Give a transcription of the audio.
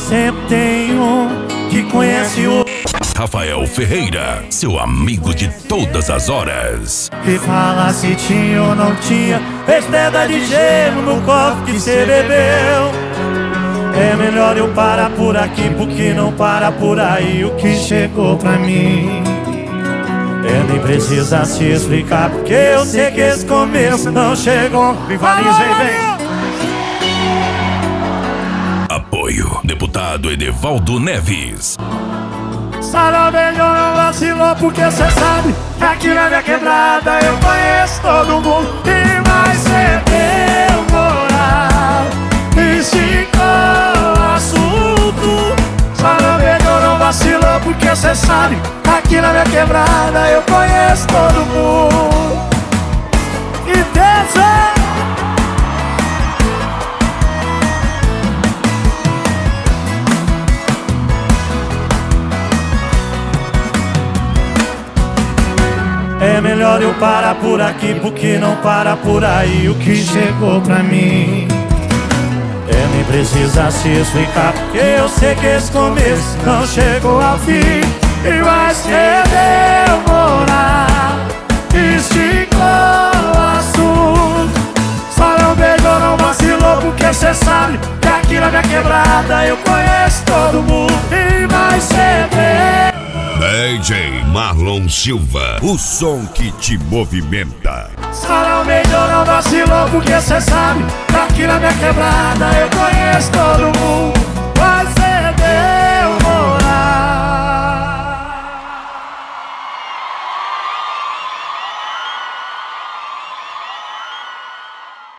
sempre tem um que conhece o Rafael Ferreira, seu amigo de todas as horas. que fala se tinha ou não tinha pedra de gelo no copo que cê bebeu. É melhor eu parar por aqui, porque não para por aí o que chegou pra mim. Nem precisa se explicar, porque eu sei que esse começo não chegou. Rivalize, vem. Apoio, deputado Edevaldo Neves. Sarabelho não vacilou, porque cê sabe que aqui na minha quebrada eu conheço todo mundo. E mais cê deu moral, esticou o assunto. Sarabelho não vacilou, porque cê sabe que aqui na minha quebrada eu conheço todo mundo. E Deus é melhor eu parar por aqui, porque não para por aí o que chegou pra mim. Nem precisa se explicar, porque eu sei que esse começo não chegou ao fim. E vai ser demorar, esticou o assunto. Só não beijou, não vacilou, porque cê sabe que aqui na minha quebrada eu conheço todo mundo. E vai ser DJ Marlon Silva, o som que te movimenta. Sarau melhor não vacilou, porque cê sabe que aqui na minha quebrada eu conheço todo mundo.